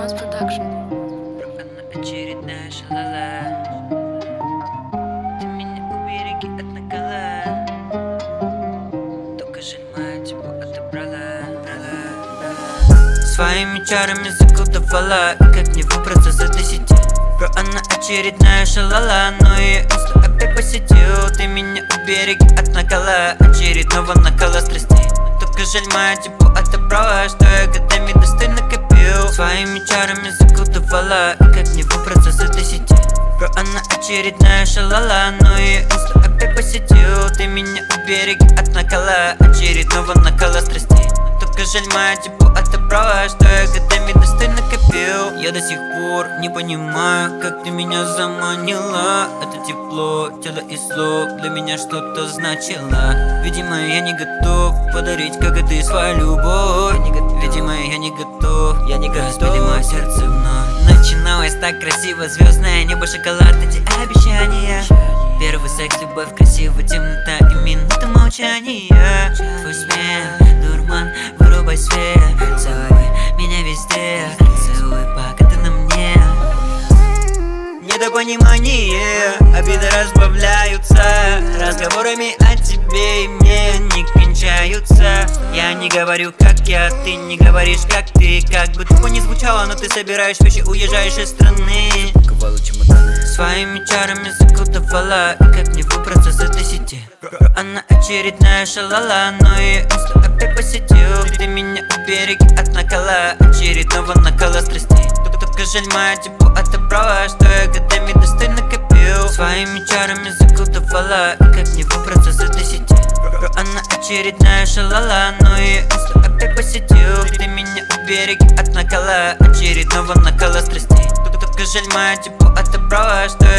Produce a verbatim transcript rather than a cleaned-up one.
Романс Продакшн. Очередная шалала. Ты меня убереги от накала. Только жаль, мать его отобрала. Своими чарами заколдовала. И как не выбраться за десяти. Бро, она очередная шалала. Но ее инсту опять посетил. Ты меня убереги от накала. Очередного накала страстей. Только жаль, мать его отобрала. Что я годами достойно копил. Своими чарами заколдовала. И как не выбраться за десяти. Бро, она очередная шалала. Но ее инсту опять посетил. Ты меня убереги от накала. Очередного накала страстей. Только жаль, мать его отобрала. Что я годами достойно копил. Я до сих пор не понимаю, как ты меня заманила. Это тепло, тело и слов для меня что-то значило. Видимо, я не готов подарить, как и ты, свою любовь. Видимо, я не готов, я не готов разбили мое сердце вновь. Начиналось так красиво, звездное небо, шоколад, эти обещания. Первый секс, любовь, красиво, темнота и минута молчания. Твой смех, дурман, вырубай свет. Целуй меня везде, целуй, пока ты на мне. Недопонимание, обиды разбавляются разговорами о тебе и мне не кончаются. Я не говорю, как я, ты не говоришь, как ты. Как бы тупо не звучало, но ты собираешь вещи, уезжаешь из страны. Своими чарами заколдовала. И как не выбраться за десяти. Она очередная шалала. Но ее инсту опять посетил. Ты меня убереги от накала. Очередного накала страстей. Только жаль, мать его отобрала. Что я годами достойно копил. Своими чарами заколдовала. И как не выбраться за десяти. Она очередная шалала. Но ее инсту опять посетил. Ты меня убереги от накала. Очередного накала страстей. Только жаль, мать его отобрала. Что